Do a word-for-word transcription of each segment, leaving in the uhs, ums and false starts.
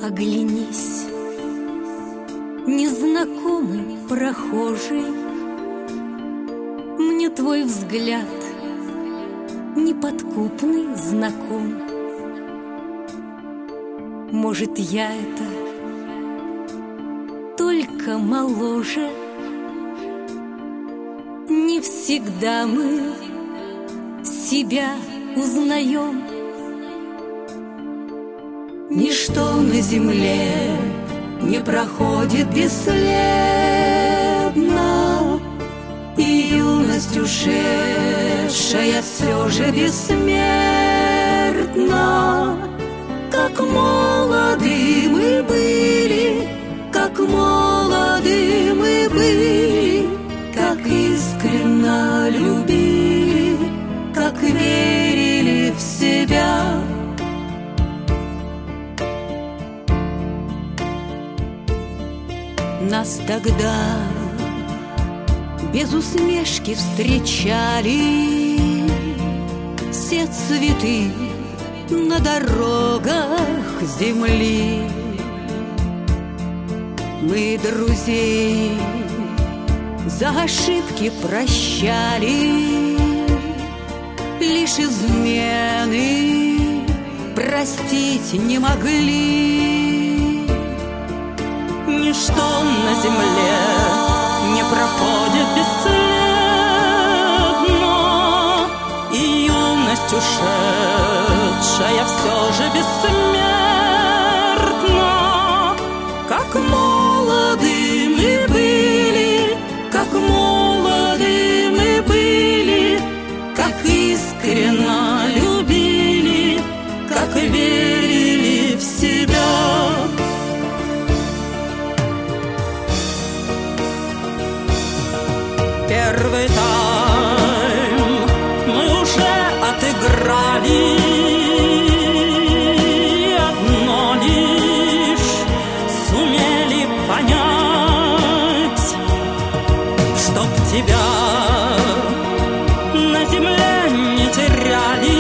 Оглянись, незнакомый прохожий, мне твой взгляд неподкупный знаком. Может, я это только моложе. Не всегда мы себя узнаем. Ничто на земле не проходит бесследно, и юность ушедшая все же бессмертна. Как молоды мы были, как молоды мы были, как искренно любили, как верили в себя. Нас тогда без усмешки встречали все цветы на дорогах земли. Мы друзей за ошибки прощали, лишь измены простить не могли. Ничто на земле не проходит бесследно, и юность ушедшая все же бессмертна. Как молоды мы были, как молоды мы были, как искренно любили, как верили в себя. Первый тайм мы уже отыграли, одно лишь сумели понять, чтоб тебя на земле не теряли.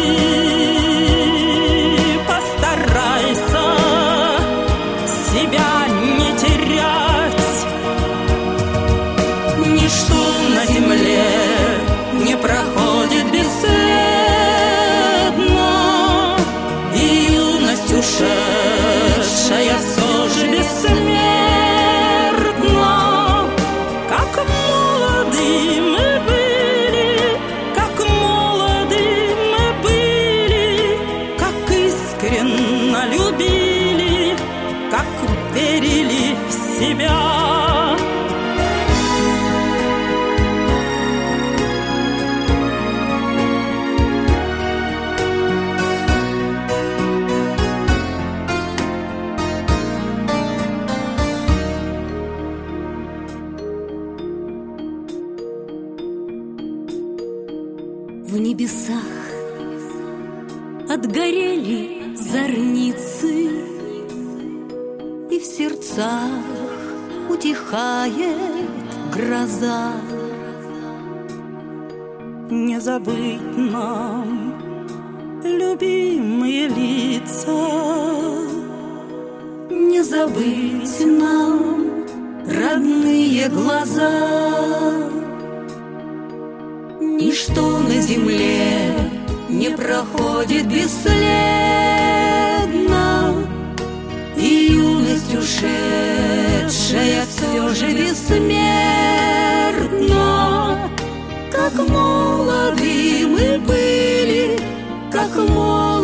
Постарайся себя не терять. Ничто на земле не проходит бесследно, и юность ушедшая все же бессмертна. Как молоды мы были, как молоды мы были, как искренно любили, как верили в себя. В небесах отгорели зорницы, и в сердцах утихает гроза. Не забыть нам любимые лица, не забыть нам родные глаза. Ничто на земле не проходит бесследно, и юность ушедшая все же бессмертна. Как молоды мы были, как молоды